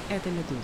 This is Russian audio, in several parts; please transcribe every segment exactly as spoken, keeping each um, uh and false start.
Это «Медуза».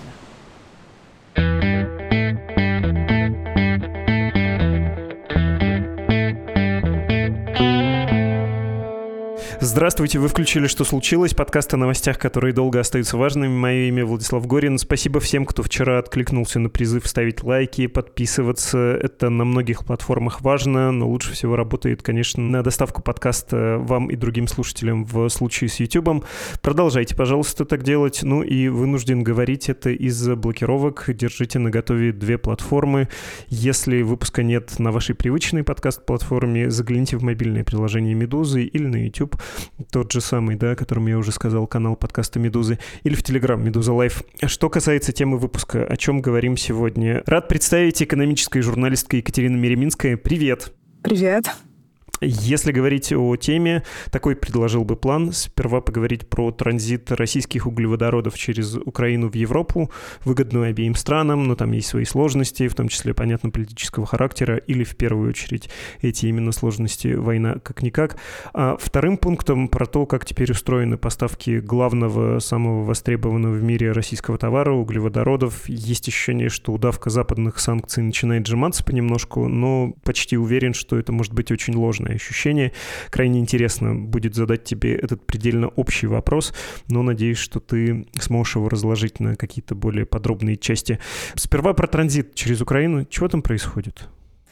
Здравствуйте, вы включили «Что случилось?» Подкаст о новостях, которые долго остаются важными. Мое имя Владислав Горин. Спасибо всем, кто вчера откликнулся на призыв ставить лайки, подписываться. Это на многих платформах важно, но лучше всего работает, конечно, на доставку подкаста вам и другим слушателям в случае с YouTube. Продолжайте, пожалуйста, так делать. Ну и вынужден говорить это из-за блокировок. Держите наготове две платформы. Если выпуска нет на вашей привычной подкаст-платформе, загляните в мобильное приложение «Медузы» или на YouTube. Тот же самый, да, о котором я уже сказал, канал подкаста «Медузы», или в Telegram «Медуза Лайф». Что касается темы выпуска, о чем говорим сегодня. Рад представить экономическая журналистка Екатерина Мереминская. Привет! Привет! Если говорить о теме, такой предложил бы план. Сперва поговорить про транзит российских углеводородов через Украину в Европу, выгодную обеим странам, но там есть свои сложности, в том числе, понятно, политического характера, или в первую очередь эти именно сложности война как-никак. А вторым пунктом про то, как теперь устроены поставки главного, самого востребованного в мире российского товара, углеводородов. Есть ощущение, что удавка западных санкций начинает сжиматься понемножку, но почти уверен, что это может быть очень ложно ощущение. Крайне интересно будет задать тебе этот предельно общий вопрос, но надеюсь, что ты сможешь его разложить на какие-то более подробные части. Сперва про транзит через Украину. Чего там происходит?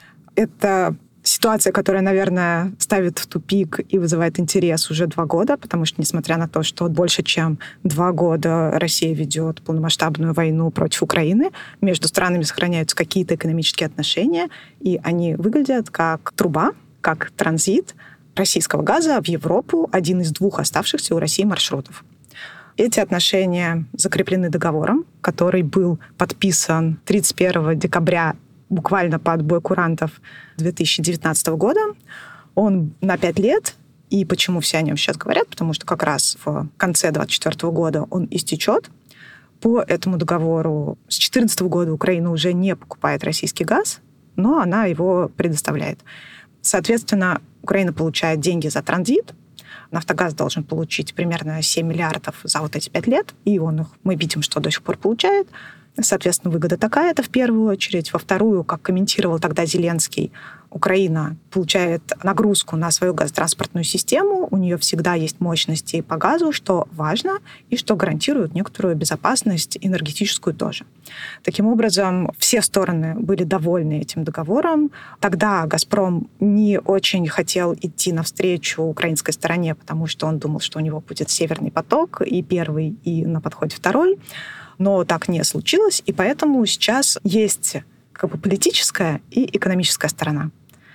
Это ситуация, которая, наверное, ставит в тупик и вызывает интерес уже два года, потому что, несмотря на то, что больше чем два года Россия ведет полномасштабную войну против Украины, между странами сохраняются какие-то экономические отношения, и они выглядят как труба, как транзит российского газа в Европу, один из двух оставшихся у России маршрутов. Эти отношения закреплены договором, который был подписан тридцать первого декабря, буквально по отбою курантов две тысячи девятнадцатого года. Он на пять лет. И почему все о нем сейчас говорят? Потому что как раз в конце двадцать четвёртого года он истечет. По этому договору с две тысячи четырнадцатого года Украина уже не покупает российский газ, но она его предоставляет. Соответственно, Украина получает деньги за транзит. «Нафтогаз» должен получить примерно семь миллиардов за вот эти пять лет, и он их, мы видим, что до сих пор получает. Соответственно, выгода такая, это в первую очередь. Во вторую, как комментировал тогда Зеленский, Украина получает нагрузку на свою газотранспортную систему, у нее всегда есть мощности по газу, что важно, и что гарантирует некоторую безопасность энергетическую тоже. Таким образом, все стороны были довольны этим договором. Тогда «Газпром» не очень хотел идти навстречу украинской стороне, потому что он думал, что у него будет «Северный поток», и первый, и на подходе второй. Но так не случилось, и поэтому сейчас есть как бы политическая и экономическая сторона.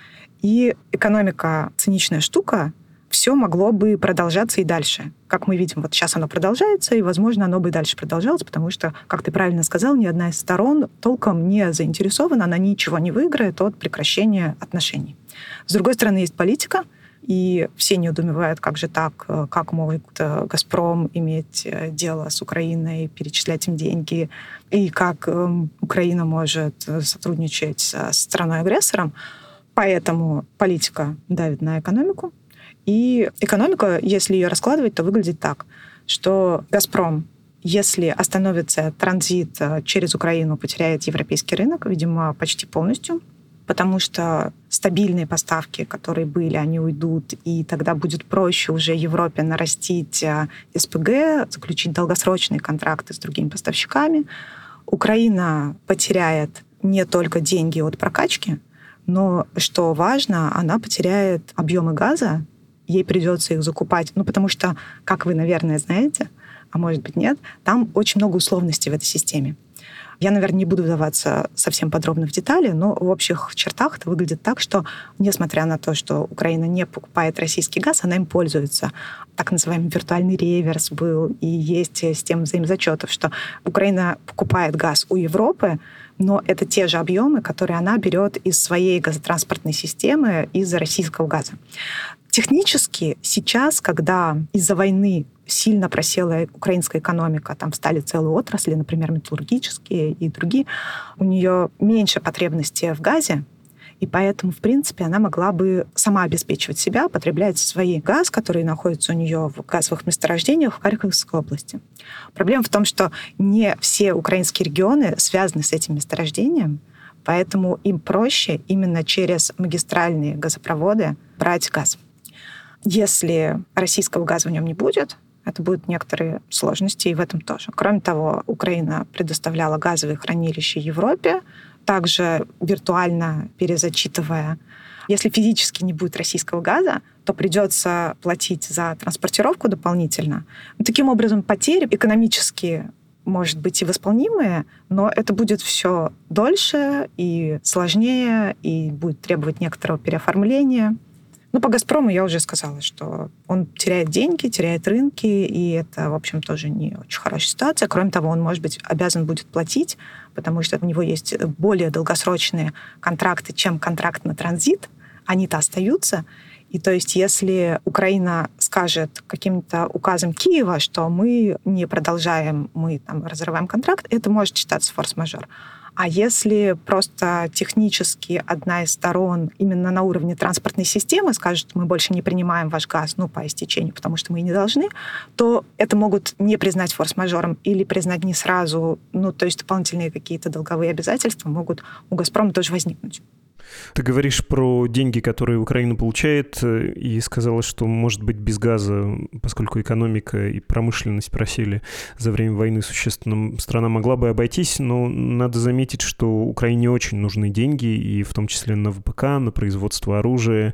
И экономика — циничная штука, все могло бы продолжаться и дальше. Как мы видим, вот сейчас оно продолжается, и, возможно, оно бы и дальше продолжалось, потому что, как ты правильно сказал, ни одна из сторон толком не заинтересована, она ничего не выиграет от прекращения отношений. С другой стороны, есть политика, и все недоумевают, как же так, как может «Газпром» иметь дело с Украиной, перечислять им деньги, и как Украина может сотрудничать с страной-агрессором. Поэтому политика давит на экономику. И экономика, если ее раскладывать, то выглядит так, что «Газпром», если остановится транзит через Украину, потеряет европейский рынок, видимо, почти полностью, потому что стабильные поставки, которые были, они уйдут, и тогда будет проще уже Европе нарастить эс пэ гэ, заключить долгосрочные контракты с другими поставщиками. Украина потеряет не только деньги от прокачки, но, что важно, она потеряет объемы газа, ей придется их закупать. Ну, потому что, как вы, наверное, знаете, а может быть нет, там очень много условностей в этой системе. Я, наверное, не буду вдаваться совсем подробно в детали, но в общих чертах это выглядит так, что, несмотря на то, что Украина не покупает российский газ, она им пользуется. Так называемый виртуальный реверс был, и есть система взаимозачетов, что Украина покупает газ у Европы, но это те же объемы, которые она берет из своей газотранспортной системы, из российского газа. Технически сейчас, когда из-за войны сильно просела украинская экономика, там встали целые отрасли, например, металлургические и другие, у нее меньше потребности в газе, И поэтому, в принципе, она могла бы сама обеспечивать себя, потреблять свой газ, который находится у нее в газовых месторождениях в Харьковской области. Проблема в том, что не все украинские регионы связаны с этим месторождением, поэтому им проще именно через магистральные газопроводы брать газ. Если российского газа в нем не будет, это будут некоторые сложности и в этом тоже. Кроме того, Украина предоставляла газовые хранилища Европе, также виртуально перезачитывая. Если физически не будет российского газа, то придется платить за транспортировку дополнительно. Таким образом, потери экономические, может быть, и восполнимые, но это будет все дольше и сложнее, и будет требовать некоторого переоформления. Ну, по «Газпрому» я уже сказала, что он теряет деньги, теряет рынки, и это, в общем, тоже не очень хорошая ситуация. Кроме того, он, может быть, обязан будет платить, потому что у него есть более долгосрочные контракты, чем контракт на транзит. Они-то остаются. И то есть, если Украина скажет каким-то указом Киева, что мы не продолжаем, мы там разрываем контракт, это может считаться форс-мажор. А если просто технически одна из сторон именно на уровне транспортной системы скажет, мы больше не принимаем ваш газ, ну, по истечению, потому что мы и не должны, то это могут не признать форс-мажором или признать не сразу. Ну, то есть дополнительные какие-то долговые обязательства могут у «Газпрома» тоже возникнуть. Ты говоришь про деньги, которые Украина получает, и сказала, что, может быть, без газа, поскольку экономика и промышленность просели за время войны существенно, страна могла бы обойтись, но надо заметить, что Украине очень нужны деньги, и в том числе на ВПК, на производство оружия,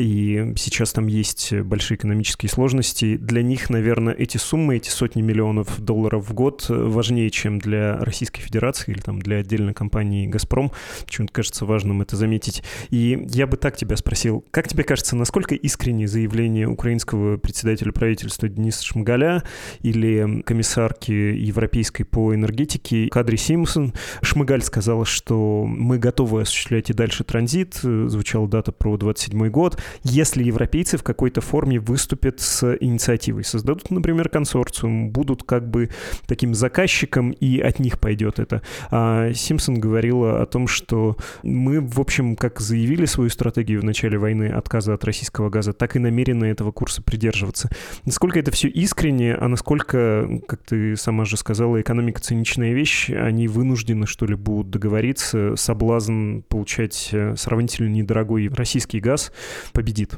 и сейчас там есть большие экономические сложности. Для них, наверное, эти суммы, эти сотни миллионов долларов в год важнее, чем для Российской Федерации или там, для отдельной компании «Газпром». Почему-то кажется важным это заметить. И я бы так тебя спросил, как тебе кажется, насколько искреннее заявление украинского председателя правительства Дениса Шмыгаля или комиссарки европейской по энергетике Кадри Симпсон? Шмыгаль сказала, что мы готовы осуществлять и дальше транзит, звучала дата про двадцать седьмой год, если европейцы в какой-то форме выступят с инициативой, создадут, например, консорциум, будут как бы таким заказчиком, и от них пойдет это. А Симпсон говорила о том, что мы, в общем, как заявили свою стратегию в начале войны отказа от российского газа, так и намерены этого курса придерживаться. Насколько это все искренне, а насколько, как ты сама же сказала, экономика циничная вещь, они вынуждены, что ли, будут договориться, соблазн получать сравнительно недорогой российский газ победит?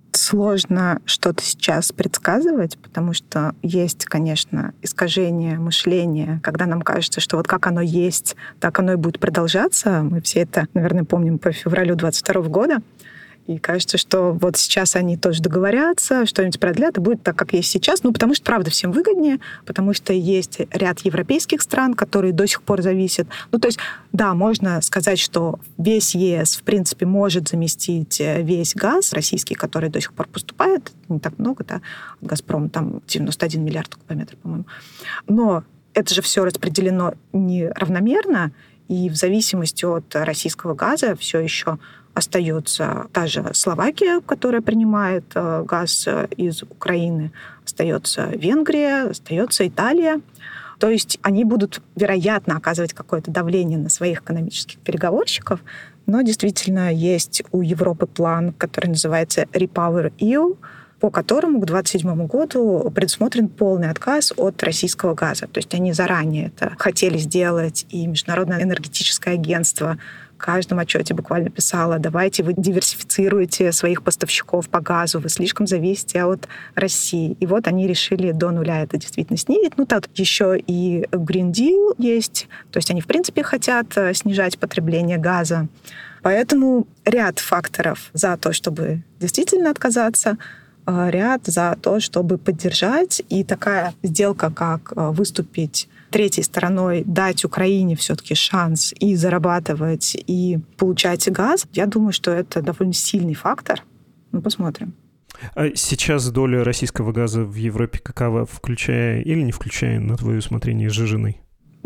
Сложно что-то сейчас предсказывать, потому что есть, конечно, искажение мышления, когда нам кажется, что вот как оно есть, так оно и будет продолжаться. Мы все это, наверное, помним по февралю двадцать второго года. И кажется, что вот сейчас они тоже договорятся, что-нибудь продлят, и будет так, как есть сейчас. Ну, потому что, правда, всем выгоднее, потому что есть ряд европейских стран, которые до сих пор зависят. Ну, то есть, да, можно сказать, что весь ЕС, в принципе, может заместить весь газ российский, который до сих пор поступает. Не так много, да, от «Газпрома», там девяносто один миллиард кубометров, по-моему. Но это же все распределено неравномерно, и в зависимости от российского газа все еще остается та же Словакия, которая принимает газ из Украины, остается Венгрия, остается Италия. То есть они будут, вероятно, оказывать какое-то давление на своих экономических переговорщиков, но действительно есть у Европы план, который называется REPower и ю, по которому к двадцать седьмому году предусмотрен полный отказ от российского газа. То есть они заранее это хотели сделать, и Международное энергетическое агентство в каждом отчете буквально писало: давайте вы диверсифицируете своих поставщиков по газу, вы слишком зависите от России. И вот они решили до нуля это действительно снизить. Ну, тут еще и Green Deal есть, то есть они, в принципе, хотят снижать потребление газа. Поэтому ряд факторов за то, чтобы действительно отказаться, ряд за то, чтобы поддержать. И такая сделка, как выступить третьей стороной, дать Украине все-таки шанс и зарабатывать, и получать газ, я думаю, что это довольно сильный фактор. Ну, посмотрим. А сейчас доля российского газа в Европе какова, включая или не включая, на твое усмотрение, сжиженной?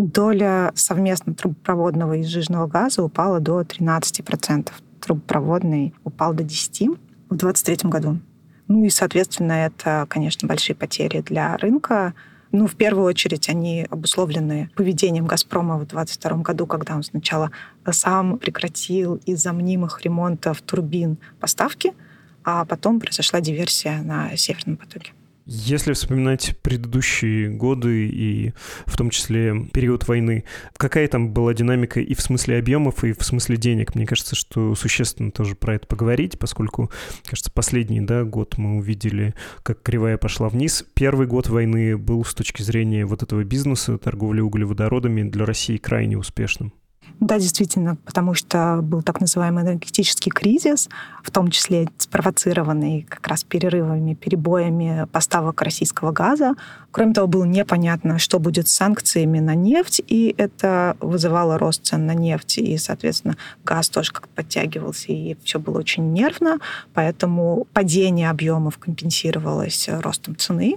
Доля совместно трубопроводного и сжиженного газа упала до тринадцати процентов. Трубопроводный упал до десяти процентов в двадцать третьем году. Ну и, соответственно, это, конечно, большие потери для рынка. Ну, в первую очередь, они обусловлены поведением «Газпрома» в двадцать втором году, когда он сначала сам прекратил из-за мнимых ремонтов турбин поставки, а потом произошла диверсия на «Северном потоке». Если вспоминать предыдущие годы и в том числе период войны, какая там была динамика и в смысле объемов, и в смысле денег? Мне кажется, что существенно тоже про это поговорить, поскольку, кажется, последний да, год мы увидели, как кривая пошла вниз. Первый год войны был с точки зрения вот этого бизнеса, торговли углеводородами, для России крайне успешным. Да, действительно, потому что был так называемый энергетический кризис, в том числе спровоцированный как раз перерывами, перебоями поставок российского газа. Кроме того, было непонятно, что будет с санкциями на нефть, и это вызывало рост цен на нефть, и, соответственно, газ тоже как-то подтягивался, и все было очень нервно, поэтому падение объемов компенсировалось ростом цены.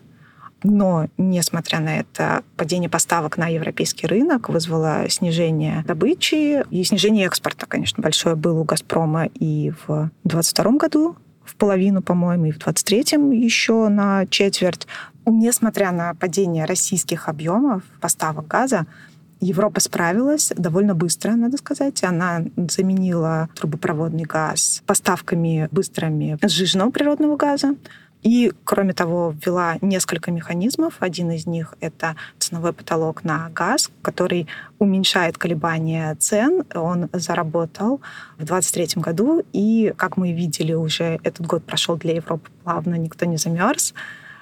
Но, несмотря на это, падение поставок на европейский рынок вызвало снижение добычи и снижение экспорта, конечно, большое было у «Газпрома» и в двадцать втором году, в половину, по-моему, и в двадцать третьем еще на четверть. Несмотря на падение российских объемов поставок газа, Европа справилась довольно быстро, надо сказать. Она заменила трубопроводный газ поставками быстрыми сжиженного природного газа. И, кроме того, ввела несколько механизмов. Один из них — это ценовой потолок на газ, который уменьшает колебания цен. Он заработал в двадцать третьем году. И, как мы видели, уже этот год прошел для Европы плавно, никто не замерз.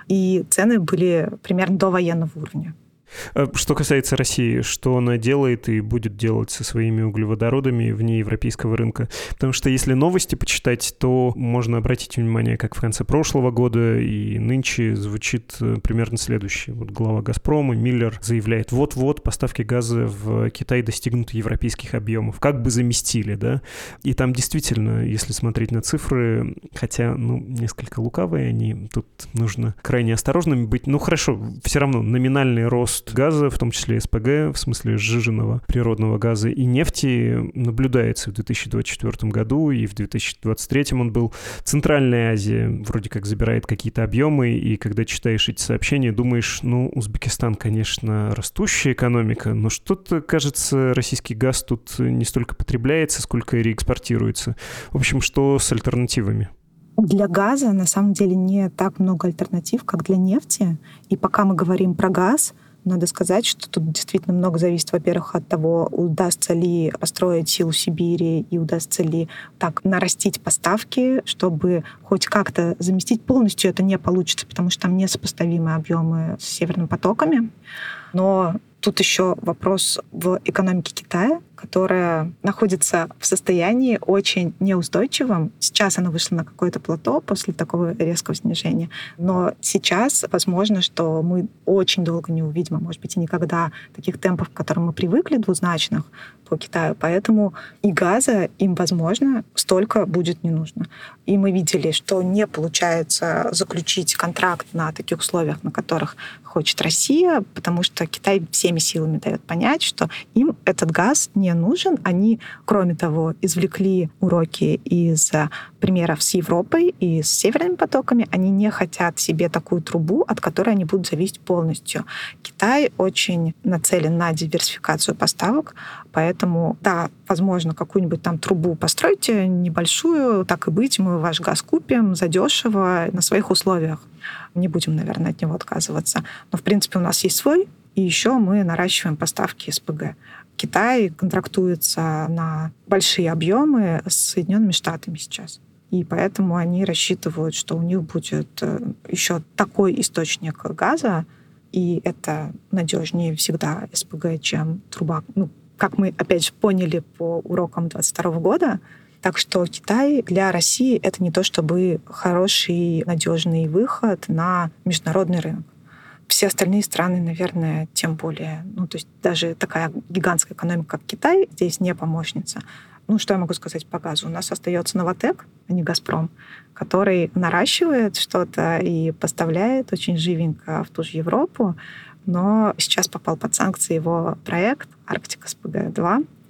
И цены были примерно до военного уровня. Что касается России, что она делает и будет делать со своими углеводородами вне европейского рынка? Потому что если новости почитать, то можно обратить внимание, как в конце прошлого года и нынче звучит примерно следующее. Вот глава «Газпрома» Миллер заявляет, вот-вот поставки газа в Китай достигнут европейских объемов. Как бы заместили, да? И там действительно, если смотреть на цифры, хотя, ну, несколько лукавые они, тут нужно крайне осторожными быть. Ну, хорошо, все равно номинальный рост газа, в том числе СПГ, в смысле сжиженного природного газа и нефти, наблюдается в две тысячи двадцать четвёртом году, и в две тысячи двадцать третьем он был. Центральная Азия вроде как забирает какие-то объемы, и когда читаешь эти сообщения, думаешь, ну, Узбекистан, конечно, растущая экономика, но что-то, кажется, российский газ тут не столько потребляется, сколько и реэкспортируется. В общем, что с альтернативами? Для газа на самом деле не так много альтернатив, как для нефти. И пока мы говорим про газ, надо сказать, что тут действительно много зависит, во-первых, от того, удастся ли построить силу Сибири и удастся ли так нарастить поставки, чтобы хоть как-то заместить. Полностью это не получится, потому что там несопоставимые объемы с северными потоками. Но тут еще вопрос в экономике Китая, которая находится в состоянии очень неустойчивом. Сейчас она вышла на какое-то плато после такого резкого снижения. Но сейчас возможно, что мы очень долго не увидим, а может быть и никогда, таких темпов, к которым мы привыкли, двузначных по Китаю. Поэтому и газа им, возможно, столько будет не нужно. И мы видели, что не получается заключить контракт на таких условиях, на которых хочет Россия, потому что Китай всеми силами дает понять, что им этот газ не нужен. Они, кроме того, извлекли уроки из примеров с Европой и с северными потоками. Они не хотят себе такую трубу, от которой они будут зависеть полностью. Китай очень нацелен на диверсификацию поставок, поэтому, да, возможно, какую-нибудь там трубу постройте небольшую, так и быть, мы ваш газ купим задешево на своих условиях. Не будем, наверное, от него отказываться. Но, в принципе, у нас есть свой, и еще мы наращиваем поставки СПГ. Китай контрактуется на большие объемы с Соединенными Штатами сейчас. И поэтому они рассчитывают, что у них будет еще такой источник газа, и это надежнее всегда СПГ, чем труба. Ну, как мы, опять же, поняли по урокам двадцать второго года. Так что Китай для России — это не то чтобы хороший, надежный выход на международный рынок. Все остальные страны, наверное, тем более. Ну, то есть даже такая гигантская экономика, как Китай, здесь не помощница. Ну, что я могу сказать по газу? У нас остается Новатэк, а не Газпром, который наращивает что-то и поставляет очень живенько в ту же Европу, но сейчас попал под санкции его проект «Арктика СПГ-два».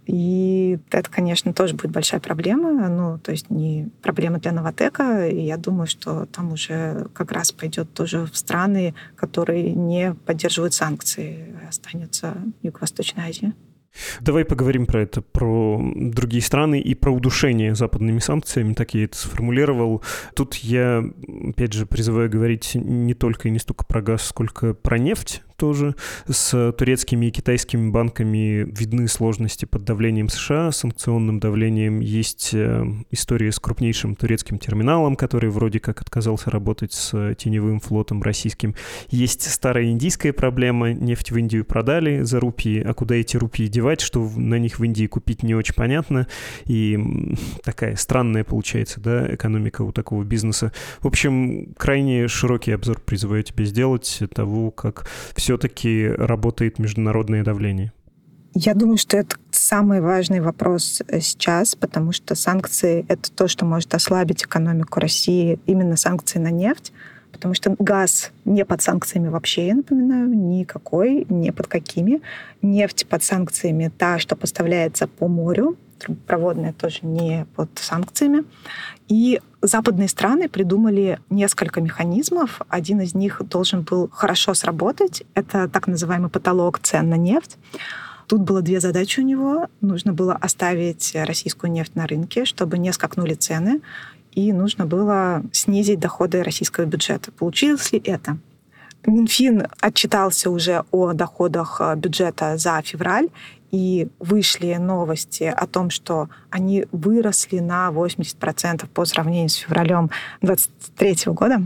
И это, конечно, тоже будет большая проблема. Ну, то есть не проблема для Новатэка. И я думаю, что там уже как раз пойдет тоже в страны, которые не поддерживают санкции, останется Юго-Восточная Азия. Давай поговорим про это, про другие страны и про удушение западными санкциями, так я это сформулировал. Тут я, опять же, призываю говорить не только и не столько про газ, сколько про нефть тоже. С турецкими и китайскими банками видны сложности под давлением США, санкционным давлением. Есть история с крупнейшим турецким терминалом, который вроде как отказался работать с теневым флотом российским. Есть старая индийская проблема. Нефть в Индию продали за рупии, а куда эти рупии девать, что на них в Индии купить не очень понятно. И такая странная получается, да, экономика у такого бизнеса. В общем, крайне широкий обзор призываю тебя сделать того, как все-таки работает международное давление. Я думаю, что это самый важный вопрос сейчас, потому что санкции — это то, что может ослабить экономику России, именно санкции на нефть, потому что газ не под санкциями вообще, я напоминаю, никакой, не под какими. Нефть под санкциями та, что поставляется по морю, трубопроводная тоже не под санкциями. И западные страны придумали несколько механизмов. Один из них должен был хорошо сработать. Это так называемый потолок цен на нефть. Тут было две задачи у него. Нужно было оставить российскую нефть на рынке, чтобы не скакнули цены. И нужно было снизить доходы российского бюджета. Получилось ли это? Минфин отчитался уже о доходах бюджета за февраль, и вышли новости о том, что они выросли на восемьдесят процентов по сравнению с февралем двадцать третьего года.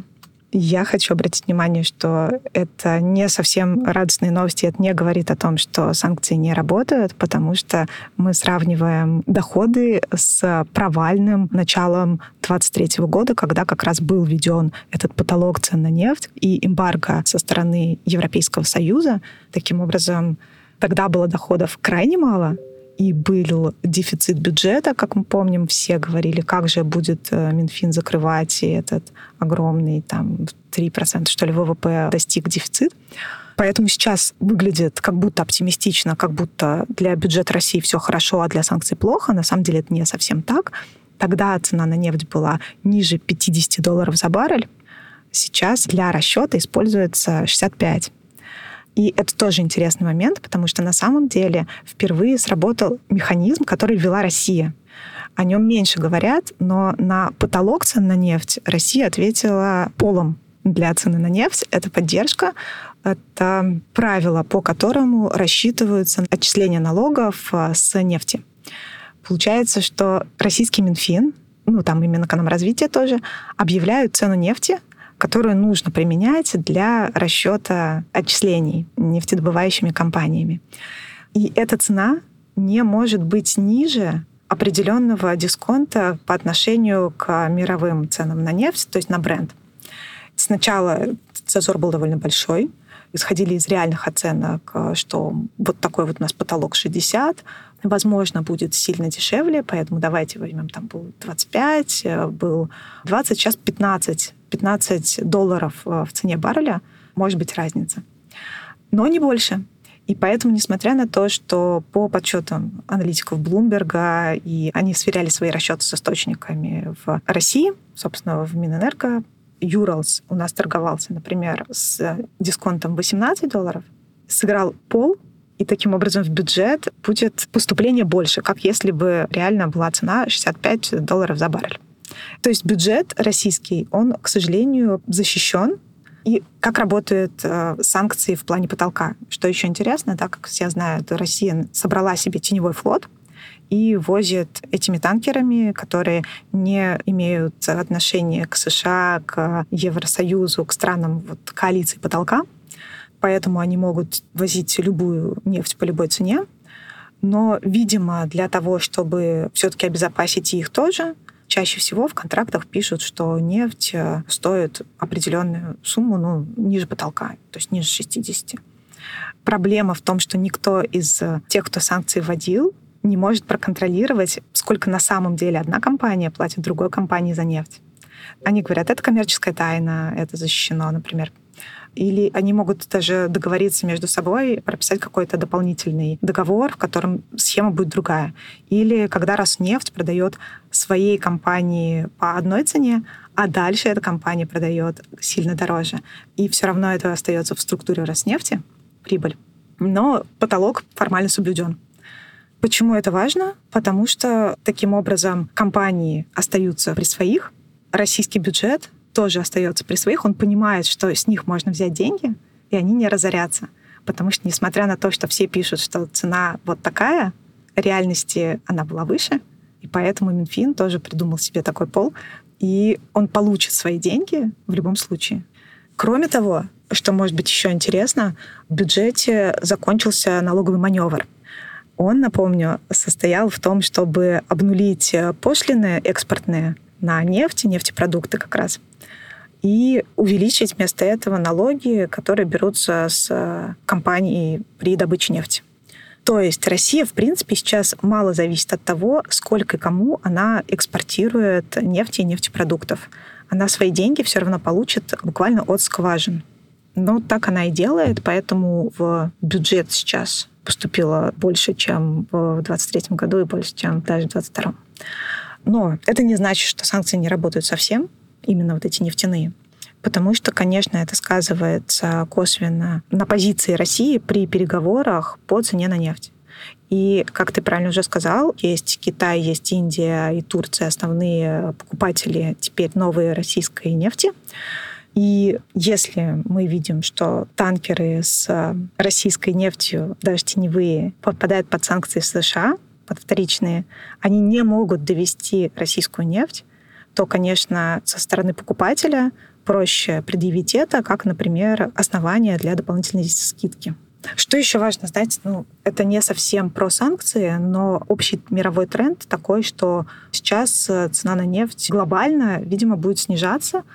Я хочу обратить внимание, что это не совсем радостные новости. Это не говорит о том, что санкции не работают, потому что мы сравниваем доходы с провальным началом двадцать третьего года, когда как раз был введен этот потолок цен на нефть и эмбарго со стороны Европейского Союза. Таким образом, тогда было доходов крайне мало, и был дефицит бюджета, как мы помним, все говорили, как же будет Минфин закрывать, и этот огромный, там, три процента, что ли, ВВП достиг дефицит. Поэтому сейчас выглядит как будто оптимистично, как будто для бюджета России все хорошо, а для санкций плохо. На самом деле это не совсем так. Тогда цена на нефть была ниже пятьдесят долларов за баррель. Сейчас для расчета используется шестьдесят пять. И это тоже интересный момент, потому что на самом деле впервые сработал механизм, который ввела Россия. О нем меньше говорят, но на потолок цен на нефть Россия ответила полом для цены на нефть. Это поддержка, это правило, по которому рассчитываются отчисления налогов с нефти. Получается, что российский Минфин, ну там именно Минэкономразвитие тоже, объявляют цену нефти, которую нужно применять для расчета отчислений нефтедобывающими компаниями. И эта цена не может быть ниже определенного дисконта по отношению к мировым ценам на нефть, то есть на Brent. Сначала зазор был довольно большой. Исходили из реальных оценок, что вот такой вот у нас потолок шестьдесят, возможно, будет сильно дешевле, поэтому давайте возьмем, там был двадцать пять, был двадцать, сейчас пятнадцать. пятнадцать долларов в цене барреля может быть разница. Но не больше. И поэтому, несмотря на то, что по подсчетам аналитиков Блумберга, и они сверяли свои расчеты с источниками в России, собственно, в Минэнерго, Юралс у нас торговался, например, с дисконтом восемнадцать долларов, сыграл пол, и таким образом в бюджет будет поступление больше, как если бы реально была цена шестьдесят пять долларов за баррель. То есть бюджет российский, он, к сожалению, защищен. И как работают э, санкции в плане потолка? Что еще интересно, так как все знают, Россия собрала себе теневой флот и возит этими танкерами, которые не имеют отношения к США, к Евросоюзу, к странам вот, коалиции потолка. Поэтому они могут возить любую нефть по любой цене. Но, видимо, для того, чтобы все-таки обезопасить их тоже, чаще всего в контрактах пишут, что нефть стоит определенную сумму, ну, ниже потолка, то есть ниже шестидесяти. Проблема в том, что никто из тех, кто санкции вводил, не может проконтролировать, сколько на самом деле одна компания платит другой компании за нефть. Они говорят, это коммерческая тайна, это защищено, например. Или они могут даже договориться между собой, прописать какой-то дополнительный договор, в котором схема будет другая. Или когда Роснефть продает своей компании по одной цене, а дальше эта компания продает сильно дороже. И все равно это остается в структуре Роснефти, прибыль. Но потолок формально соблюден. Почему это важно? Потому что таким образом компании остаются при своих, российский бюджет тоже остается при своих, он понимает, что с них можно взять деньги, и они не разорятся. Потому что, несмотря на то, что все пишут, что цена вот такая, в реальности она была выше, и поэтому Минфин тоже придумал себе такой пол, и он получит свои деньги в любом случае. Кроме того, что может быть еще интересно, в бюджете закончился налоговый маневр. Он, напомню, состоял в том, чтобы обнулить пошлины экспортные на нефть, нефтепродукты как раз, и увеличить вместо этого налоги, которые берутся с компаний при добыче нефти. То есть Россия, в принципе, сейчас мало зависит от того, сколько и кому она экспортирует нефти и нефтепродуктов. Она свои деньги все равно получит буквально от скважин. Но так она и делает, поэтому в бюджет сейчас поступило больше, чем в двадцать третьем году и больше, чем даже в двадцать втором. Но это не значит, что санкции не работают совсем, именно вот эти нефтяные. Потому что, конечно, это сказывается косвенно на позиции России при переговорах по цене на нефть. И, как ты правильно уже сказал, есть Китай, есть Индия и Турция, основные покупатели теперь новой российской нефти. И если мы видим, что танкеры с российской нефтью, даже теневые, попадают под санкции США, под вторичные, они не могут довести российскую нефть, то, конечно, со стороны покупателя проще предъявить это, как, например, основание для дополнительной скидки. Что еще важно знать? Ну, это не совсем про санкции, но общий мировой тренд такой, что сейчас цена на нефть глобально, видимо, будет снижаться,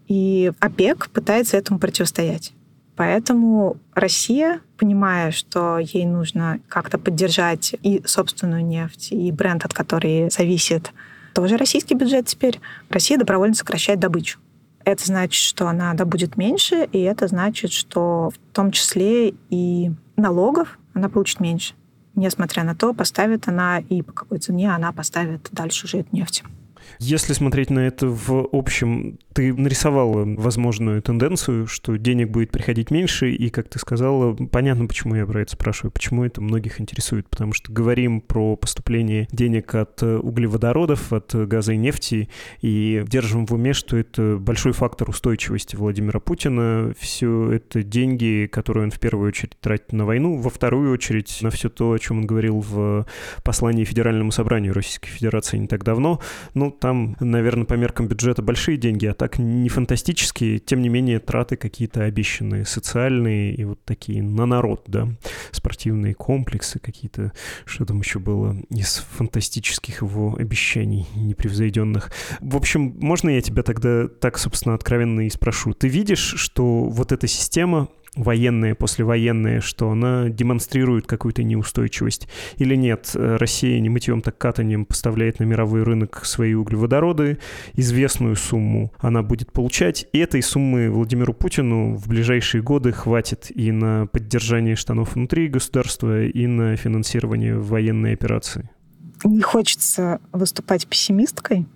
и ОПЕК пытается этому противостоять. Поэтому Россия, понимая, что ей нужно как-то поддержать и собственную нефть, и бренд, от которой зависит тоже российский бюджет теперь, Россия добровольно сокращает добычу. Это значит, что она добудет меньше, и это значит, что в том числе и налогов она получит меньше. Несмотря на то, поставит она и по какой цене она поставит дальше уже эту нефть. Если смотреть на это в общем, ты нарисовала возможную тенденцию, что денег будет приходить меньше, и, как ты сказала, понятно, почему я про это спрашиваю, почему это многих интересует, потому что говорим про поступление денег от углеводородов, от газа и нефти, и держим в уме, что это большой фактор устойчивости Владимира Путина. Все это деньги, которые он в первую очередь тратит на войну, во вторую очередь на все то, о чем он говорил в послании Федеральному собранию Российской Федерации не так давно. Ну, там, наверное, по меркам бюджета большие деньги, а так не фантастические, тем не менее траты какие-то обещанные, социальные и вот такие на народ, да, спортивные комплексы какие-то, что там еще было из фантастических его обещаний непревзойденных. В общем, можно я тебя тогда так, собственно, откровенно и спрошу? Ты видишь, что вот эта система военная, послевоенная, что она демонстрирует какую-то неустойчивость? Или нет, Россия не мытьем так катаньем поставляет на мировой рынок свои углеводороды, известную сумму она будет получать, и этой суммы Владимиру Путину в ближайшие годы хватит и на поддержание штанов внутри государства, и на финансирование военной операции? Не хочется выступать пессимисткой,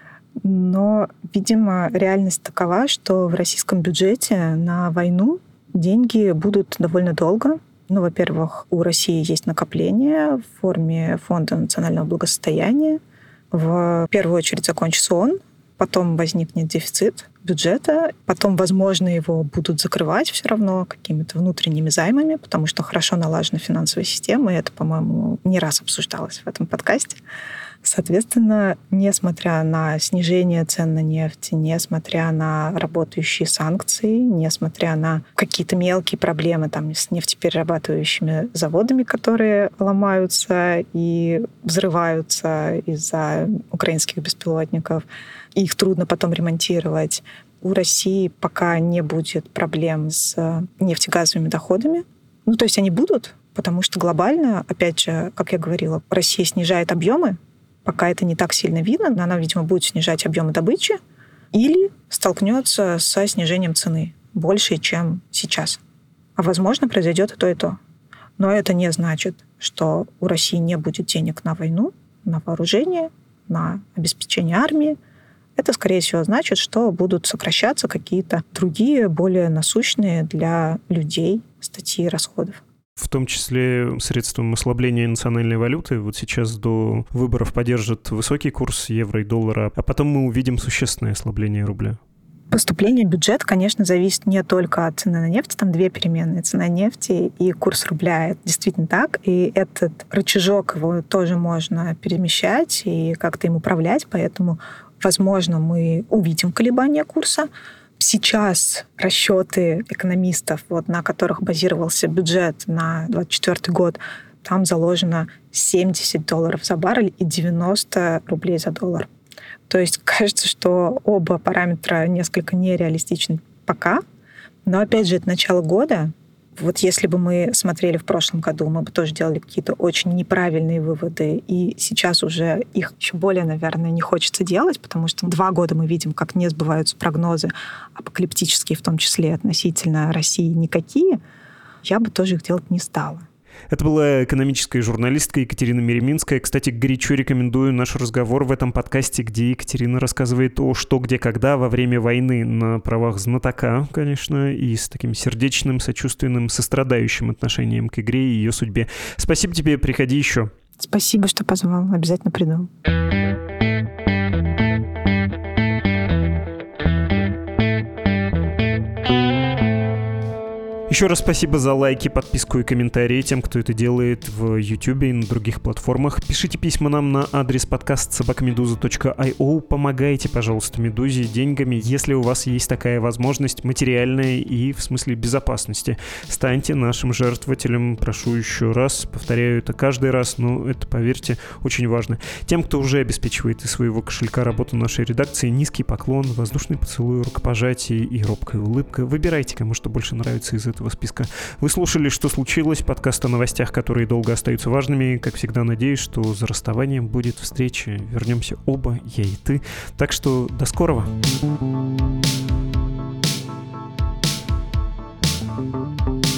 но, видимо, реальность такова, что в российском бюджете на войну деньги будут довольно долго. Ну, во-первых, у России есть накопление в форме Фонда национального благосостояния. В первую очередь закончится он, потом возникнет дефицит бюджета, потом, возможно, его будут закрывать все равно какими-то внутренними займами, потому что хорошо налажена финансовая система, и это, по-моему, не раз обсуждалось в этом подкасте. Соответственно, несмотря на снижение цен на нефть, несмотря на работающие санкции, несмотря на какие-то мелкие проблемы там, с нефтеперерабатывающими заводами, которые ломаются и взрываются из-за украинских беспилотников, их трудно потом ремонтировать, у России пока не будет проблем с нефтегазовыми доходами. Ну, то есть они будут, потому что глобально, опять же, как я говорила, Россия снижает объемы. Пока это не так сильно видно, но она, видимо, будет снижать объемы добычи или столкнется со снижением цены. большие, чем сейчас. А возможно, произойдет и то, и то. Но это не значит, что у России не будет денег на войну, на вооружение, на обеспечение армии. Это, скорее всего, значит, что будут сокращаться какие-то другие, более насущные для людей статьи расходов. В том числе средством ослабления национальной валюты. Вот сейчас до выборов поддержат высокий курс евро и доллара, а потом мы увидим существенное ослабление рубля. Поступление в бюджет, конечно, зависит не только от цены на нефть. Там две переменные: цена нефти и курс рубля. Это действительно так. И этот рычажок, его тоже можно перемещать и как-то им управлять. Поэтому, возможно, мы увидим колебания курса. Сейчас расчеты экономистов, вот, на которых базировался бюджет на двадцать четвёртый год, там заложено семьдесят долларов за баррель и девяносто рублей за доллар. То есть кажется, что оба параметра несколько нереалистичны пока. Но, опять же, это начало года. Вот если бы мы смотрели в прошлом году, мы бы тоже делали какие-то очень неправильные выводы, и сейчас уже их еще более, наверное, не хочется делать, потому что два года мы видим, как не сбываются прогнозы, апокалиптические в том числе относительно России никакие, я бы тоже их делать не стала. Это была экономическая журналистка Екатерина Мереминская. Кстати, горячо рекомендую наш разговор в этом подкасте, где Екатерина рассказывает о что, где, когда во время войны на правах знатока, конечно, и с таким сердечным, сочувственным, сострадающим отношением к игре и ее судьбе. Спасибо тебе, приходи еще. Спасибо, что позвал. Обязательно приду. Еще раз спасибо за лайки, подписку и комментарии тем, кто это делает в YouTube и на других платформах. Пишите письма нам на адрес подкаст собака медуза точка ай о. Помогайте, пожалуйста, Медузе деньгами, если у вас есть такая возможность, материальная и в смысле безопасности. Станьте нашим жертвователем, прошу еще раз. Повторяю это каждый раз, но это, поверьте, очень важно. Тем, кто уже обеспечивает из своего кошелька работу нашей редакции, низкий поклон, воздушный поцелуй, рукопожатие и робкая улыбка. Выбирайте, кому что больше нравится из этого списка. Вы слушали «Что случилось?» Подкаст о новостях, которые долго остаются важными. Как всегда, надеюсь, что за расставанием будет встреча. Вернемся оба, я и ты. Так что до скорого. Thank you.